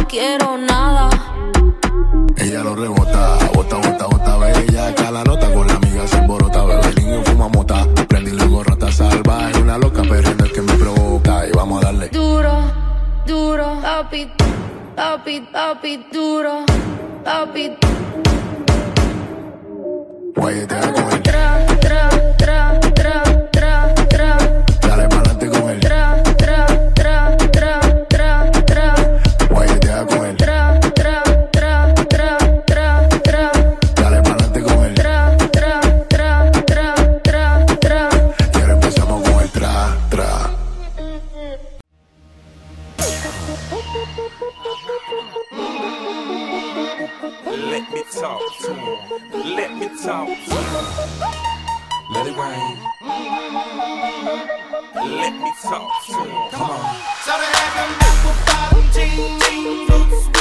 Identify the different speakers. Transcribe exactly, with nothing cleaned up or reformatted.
Speaker 1: quiero nada.
Speaker 2: Ella lo rebota, bota, bota, bota, bella. Cala nota con la amiga sin borota. Bebe el niño fuma mota. Prendí luego rata salvaje. Una loca perdiendo el que me provoca. Y vamos a darle
Speaker 1: duro, duro, papi, papi, papi, duro, papi.
Speaker 2: Guayetea con el
Speaker 1: Tra, tra, tra, tra, tra, tra.
Speaker 2: Dale pa'lante con el
Speaker 1: Tra, tra, tra, tra, tra, tra.
Speaker 2: Guayetea con el
Speaker 1: Tra, tra, tra, tra, tra, tra.
Speaker 2: Dale pa'lante con el
Speaker 1: Tra, tra, tra, tra, tra, tra.
Speaker 2: Y ahora empezamos con el tra, tra.
Speaker 3: Let me talk to him. Let me talk to him. Let it rain. Let me talk to him. Come on.
Speaker 4: Zou er even met bepaalde jeans, jeans,